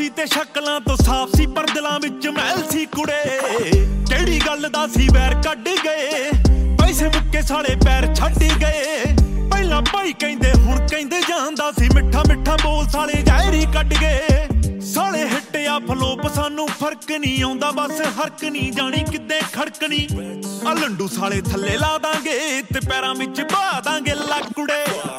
ਸੀ ਤੇ ਸ਼ਕਲਾਂ ਤੋਂ ਸਾਫ਼ ਸੀ ਪਰ ਦਿਲਾਂ ਵਿੱਚ ਮਹਿਲ ਸੀ ਕੁੜੇ। ਕਿਹੜੀ ਗੱਲ ਦਾ ਸੀ ਵੈਰ ਕੱਢ ਗਏ, ਪੈਸੇ ਮੁੱਕੇ ਸਾਲੇ ਪੈਰ ਛੱਡ ਗਏ। ਪਹਿਲਾਂ ਭਾਈ ਕਹਿੰਦੇ ਹੁਣ ਕਹਿੰਦੇ ਜਾਂਦਾ ਸੀ, ਮਿੱਠਾ ਮਿੱਠਾ ਬੋਲ ਸਾਲੇ ਜ਼ਹਿਰੀ ਕੱਢ ਗਏ। ਸਾਲੇ ਹਿੱਟਿਆ ਫਲੋਪ ਸਾਨੂੰ ਫਰਕ ਨਹੀਂ ਆਉਂਦਾ, ਬਸ ਹਰਕ ਨਹੀਂ ਜਾਣੀ ਕਿੱਦੇ ਖੜਕਣੀ। ਆ ਲੰਡੂ ਸਾਲੇ ਥੱਲੇ ਲਾ ਦਾਂਗੇ ਤੇ ਪੈਰਾਂ ਵਿੱਚ ਪਾ ਦਾਂਗੇ ਲੱਕ ਕੁੜੇ।